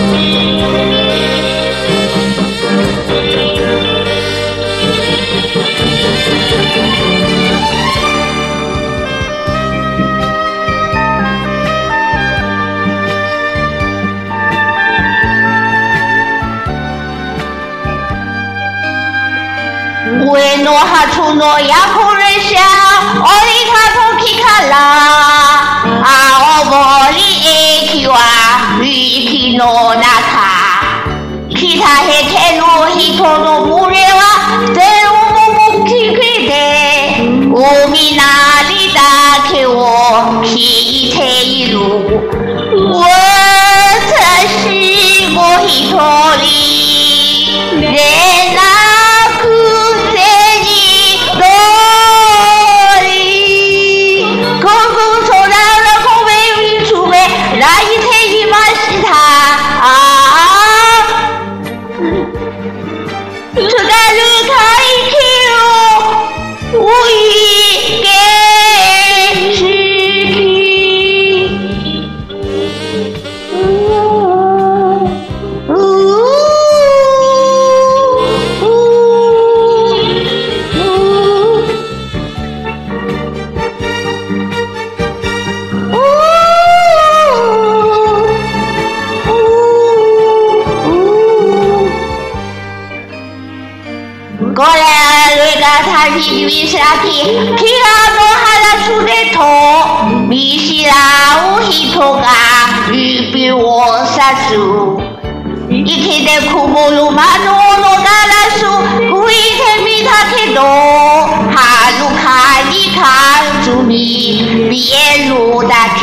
上の初の夜行列車降りた時から青森駅は雪の中北へての人の群れは全部聞いて海なりだけを聞いている私も一人でな指先気がの原つれと見知らう人が指をさす池で曇る窓のガラス拭いてみたけどはるかに感じに見えるだけ